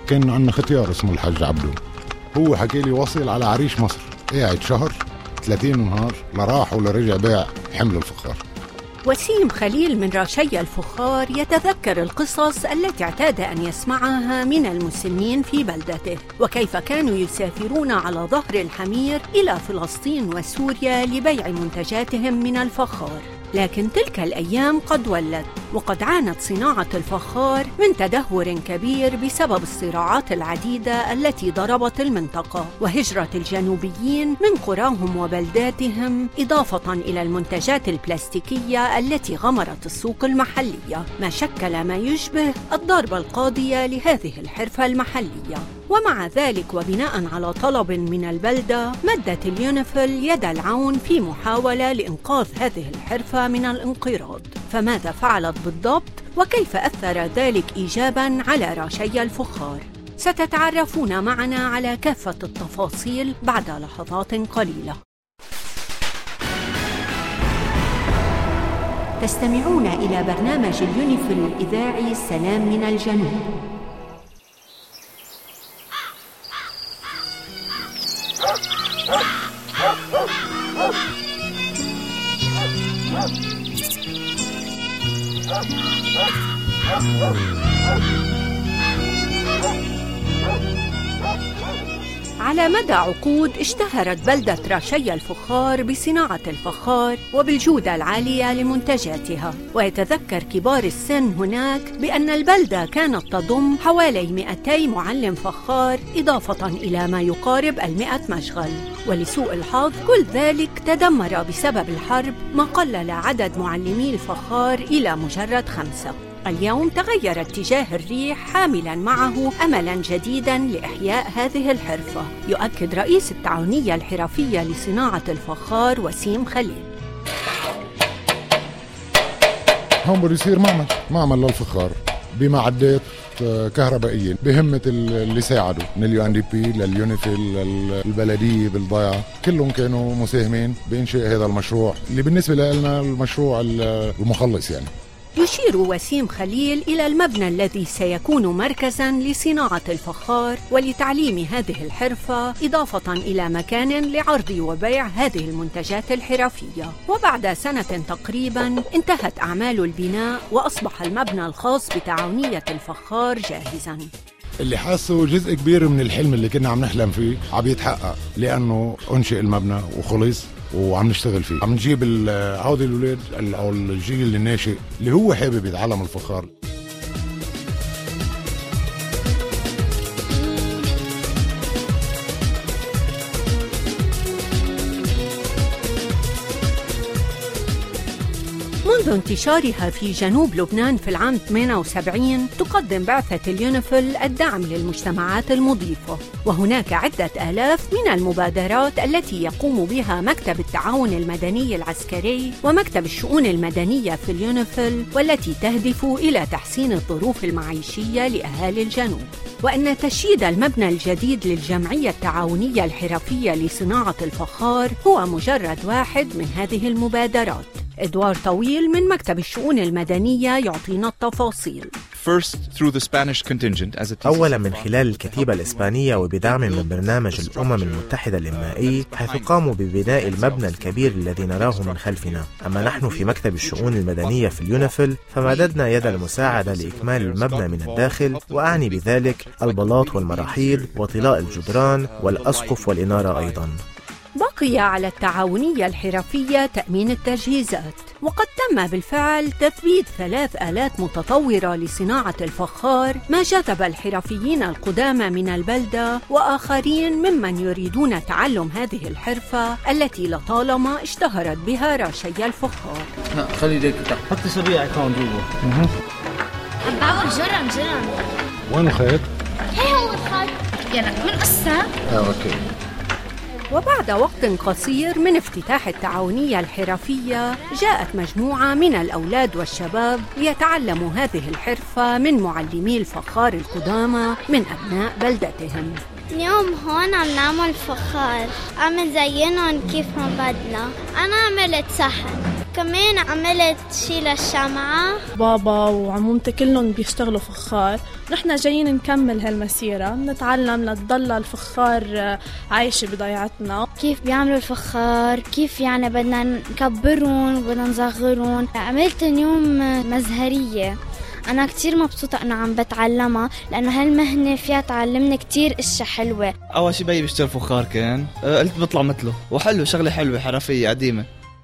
كان عندنا ختيار اسمه الحاج عبدو، هو حكي لي وصل على عريش مصر، قاعد شهر 30 نهار لا راح ولا رجع باع حمل الفخار. وسيم خليل من راشي الفخار يتذكر القصص التي اعتاد أن يسمعها من المسنين في بلدته، وكيف كانوا يسافرون على ظهر الحمير إلى فلسطين وسوريا لبيع منتجاتهم من الفخار. لكن تلك الأيام قد ولت، وقد عانت صناعة الفخار من تدهور كبير بسبب الصراعات العديدة التي ضربت المنطقة وهجرة الجنوبيين من قراهم وبلداتهم، إضافة إلى المنتجات البلاستيكية التي غمرت السوق المحلية، ما شكل ما يشبه الضربة القاضية لهذه الحرفة المحلية. ومع ذلك وبناء على طلب من البلدة، مدت اليونيفيل يد العون في محاولة لإنقاذ هذه الحرفة من الانقراض. فماذا فعلت بالضبط؟ وكيف أثر ذلك إيجاباً على راشي الفخار؟ ستتعرفون معنا على كافة التفاصيل بعد لحظات قليلة. تستمعون إلى برنامج اليونيفيل الإذاعي سلام من الجنوب. على مدى عقود اشتهرت بلدة راشي الفخار بصناعة الفخار وبالجودة العالية لمنتجاتها، ويتذكر كبار السن هناك بأن البلدة كانت تضم حوالي 200 معلم فخار، إضافة إلى ما يقارب 100 مشغل. ولسوء الحظ كل ذلك تدمر بسبب الحرب، ما قلل عدد معلمي الفخار إلى مجرد 5. اليوم تغير اتجاه الريح حاملاً معه أملاً جديداً لإحياء هذه الحرفة، يؤكد رئيس التعاونية الحرفية لصناعة الفخار وسيم خليل. هون بده يصير معمل للفخار بمعدات كهربائية بهمة اللي ساعدوا من UNDP لليونيفيل للبلدية بالضيعة، كلهم كانوا مساهمين بإنشاء هذا المشروع اللي بالنسبة لنا المشروع المخلص. يعني يشير وسيم خليل إلى المبنى الذي سيكون مركزاً لصناعة الفخار ولتعليم هذه الحرفة، إضافة إلى مكان لعرض وبيع هذه المنتجات الحرفية. وبعد سنة تقريباً انتهت أعمال البناء، وأصبح المبنى الخاص بتعاونية الفخار جاهزاً. اللي حاسه جزء كبير من الحلم اللي كنا عم نحلم فيه عم يتحقق، لأنه أنشئ المبنى وخلص وعم نشتغل فيه. عم نجيب هودي الولاد أو الجيل الناشئ اللي هو حابب يتعلم الفخار. منذ انتشارها في جنوب لبنان في العام 78 تقدم بعثة اليونيفيل الدعم للمجتمعات المضيفة، وهناك عدة آلاف من المبادرات التي يقوم بها مكتب التعاون المدني العسكري ومكتب الشؤون المدنية في اليونيفيل، والتي تهدف إلى تحسين الظروف المعيشية لأهالي الجنوب. وأن تشييد المبنى الجديد للجمعية التعاونية الحرفية لصناعة الفخار هو مجرد واحد من هذه المبادرات. إدوار طويل من مكتب الشؤون المدنية يعطينا التفاصيل. أولا من خلال الكتيبة الإسبانية وبدعم من برنامج الأمم المتحدة الإنمائي، حيث قاموا ببناء المبنى الكبير الذي نراه من خلفنا. أما نحن في مكتب الشؤون المدنية في اليونيفيل فمددنا يد المساعدة لإكمال المبنى من الداخل، وأعني بذلك البلاط والمراحيض وطلاء الجدران والأسقف والإنارة أيضا. بقي على التعاونية الحرفية تأمين التجهيزات، وقد تم بالفعل تثبيت 3 آلات متطورة لصناعة الفخار، ما جذب الحرفيين القدامى من البلدة وآخرين ممن يريدون تعلم هذه الحرفة التي لطالما اشتهرت بها راشي الفخار. خلي ديك حطي صبيعك هون جوا. عم بعمل جرم. وين الخيط؟ هي هو الخيط. يلا من قصة. اوكي. وبعد وقت قصير من افتتاح التعاونية الحرفية، جاءت مجموعة من الأولاد والشباب ليتعلموا هذه الحرفة من معلمي الفخار القدامى من أبناء بلدتهم. اليوم هون عم نعمل فخار، عم نزينهم كيف ما بدنا. أنا عملت صحن، كمان عملت شي للشمعة. بابا وعمومتي كلهم بيشتغلوا فخار. نحن جايين نكمل هالمسيرة، نتعلم لتضل الفخار عايشة بضيعتنا. كيف بيعملوا الفخار، كيف يعني بدنا نكبرهم وبدنا نصغرهم. عملت اليوم مزهرية، أنا كتير مبسوطة أنه عم بتعلمها لأنه هالمهنة فيها تعلمنا كتير أشياء حلوة. أول شي بيي بيشتغل فخار كان، قلت بطلع مثله وحلو، شغلة حلوة حرفية قديمة.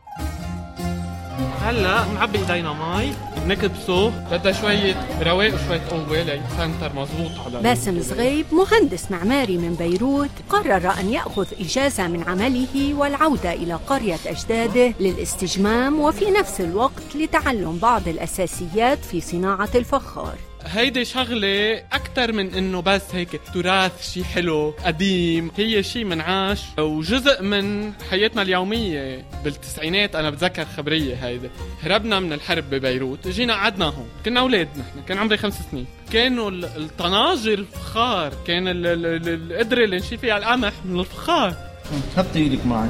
هلا نعبي ايدينا مي نكبسه، بدها شوية رواق وشوية قوة ليتسنتر مزبوط على. باسم زغيب مهندس معماري من بيروت قرر أن يأخذ إجازة من عمله والعودة إلى قرية أجداده للاستجمام وفي نفس الوقت لتعلم بعض الأساسيات في صناعة الفخار. هيدي شغلة أكتر من إنه بس هيك تراث شي حلو قديم، هي شي منعاش وجزء من حياتنا اليومية. بالتسعينات أنا بتذكر خبرية هيدي، هربنا من الحرب ببيروت، جينا قعدنا هون، كنا أولاد نحن، كان عمري 5 سنين. كانوا الطناجر الفخار، كان القدرة اللي نشيل فيها القمح من الفخار. حطي ايدك معي،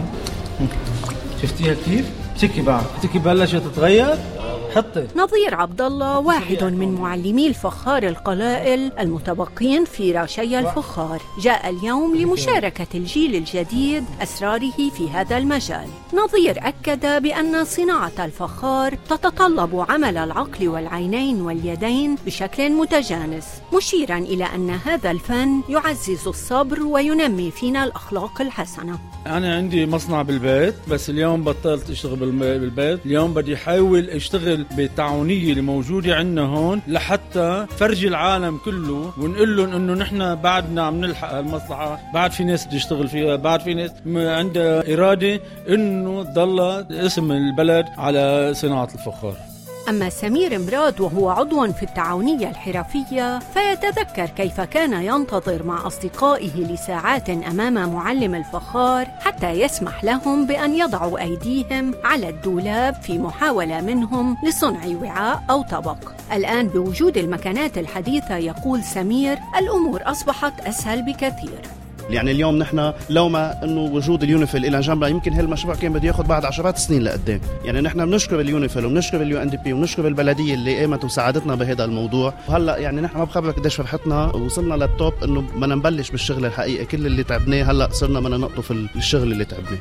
شفتيها كيف؟ تكي بعد، تكي بلشت تتغير. حطي. نظير عبد الله واحد من معلمي الفخار القلائل المتبقين في راشي الفخار، جاء اليوم لمشاركة الجيل الجديد أسراره في هذا المجال. نظير أكد بأن صناعة الفخار تتطلب عمل العقل والعينين واليدين بشكل متجانس، مشيرا إلى أن هذا الفن يعزز الصبر وينمي فينا الأخلاق الحسنة. أنا عندي مصنع بالبيت، بس اليوم بطلت أشتغل بالبيت. اليوم بدي أحاول أشتغل بالتعاونية اللي موجودة عندنا هون لحتى فرج العالم كله ونقول لهم إنه نحن بعدنا عم نلحق المصلحة، بعد في ناس تشتغل فيها، بعد في ناس عندها إرادة إنه تضل اسم البلد على صناعة الفخار. أما سمير مراد وهو عضو في التعاونية الحرفية فيتذكر كيف كان ينتظر مع أصدقائه لساعات أمام معلم الفخار حتى يسمح لهم بأن يضعوا أيديهم على الدولاب في محاولة منهم لصنع وعاء أو طبق. الآن بوجود المكانات الحديثة يقول سمير الأمور أصبحت أسهل بكثير. يعني اليوم نحن لو ما انه وجود اليونيفيل الى جنبنا يمكن هالمشروع كان بده ياخذ بعد 10 سنين لقدام. يعني نحن بنشكر اليونيفيل وبنشكر اليو ان دي بي وبنشكر البلديه اللي قامت وساعدتنا بهذا الموضوع. وهلا يعني نحن ما بخبرك قديش فرحتنا وصلنا للتوب انه بدنا نبلش بالشغل الحقيقي. كل اللي تعبناه هلا صرنا بدنا نقطف الشغل اللي تعبناه.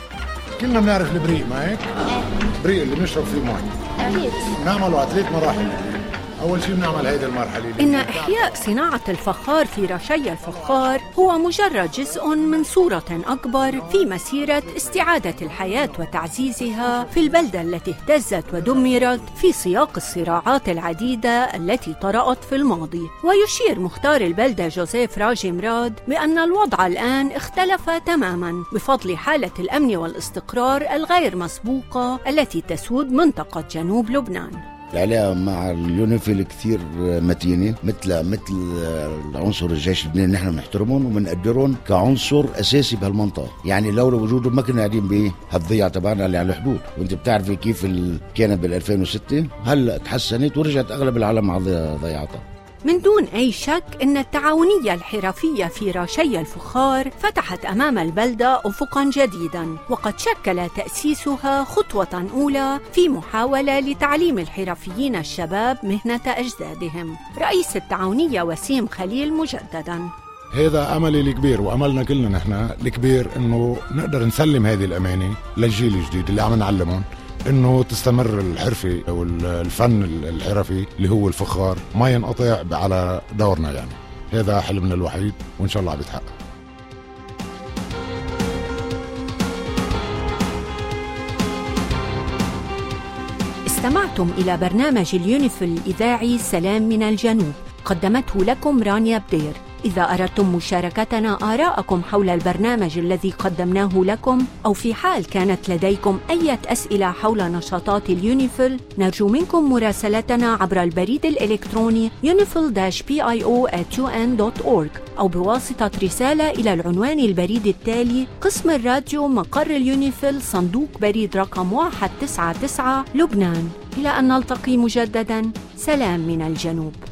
كلنا بنعرف البريق، ما هيك؟ بريق اللي بنشرب فيه مي. اكيد نعمله على 3 مراحل. أول شيء بنعمل هيدي المرحلة. إن إحياء صناعة الفخار في راشي الفخار هو مجرد جزء من صورة أكبر في مسيرة استعادة الحياة وتعزيزها في البلدة التي اهتزت ودمرت في سياق الصراعات العديدة التي طرأت في الماضي. ويشير مختار البلدة جوزيف راجي مراد بأن الوضع الآن اختلف تماما بفضل حالة الأمن والاستقرار الغير مسبوقة التي تسود منطقة جنوب لبنان. العلاقة مع اليونيفيل كثير متينة، مثل عنصر الجيش اللبناني. نحن بنحترمهم وبنقدرهم كعنصر أساسي بهالمنطقة. يعني لولا وجودهم ما كنا قاعدين بهالضيعة تبعنا اللي على الحدود. وانت بتعرفي كيف كانت بال2006، هلا تحسنت ورجعت أغلب العالم على ضيعتها. من دون أي شك أن التعاونية الحرفية في راشي الفخار فتحت أمام البلدة أفقاً جديداً، وقد شكل تأسيسها خطوة أولى في محاولة لتعليم الحرفيين الشباب مهنة أجدادهم. رئيس التعاونية وسيم خليل مجدداً: هذا أملي الكبير وأملنا كلنا نحن الكبير إنه نقدر نسلم هذه الأمانة للجيل الجديد اللي عم نعلمهم إنه تستمر الحرفة أو الفن الحرفي اللي هو الفخار ما ينقطع على دورنا. يعني هذا حلمنا الوحيد وإن شاء الله عم يتحقق. استمعتم إلى برنامج اليونيفيل الإذاعي سلام من الجنوب، قدمته لكم رانيا بدير. إذا أردتم مشاركتنا آراءكم حول البرنامج الذي قدمناه لكم، أو في حال كانت لديكم أي أسئلة حول نشاطات اليونيفيل، نرجو منكم مراسلتنا عبر البريد الإلكتروني unifil-pio@un.org أو بواسطة رسالة إلى العنوان البريدي التالي: قسم الراديو مقر اليونيفيل، صندوق بريد رقم 199 لبنان. إلى أن نلتقي مجددا، سلام من الجنوب.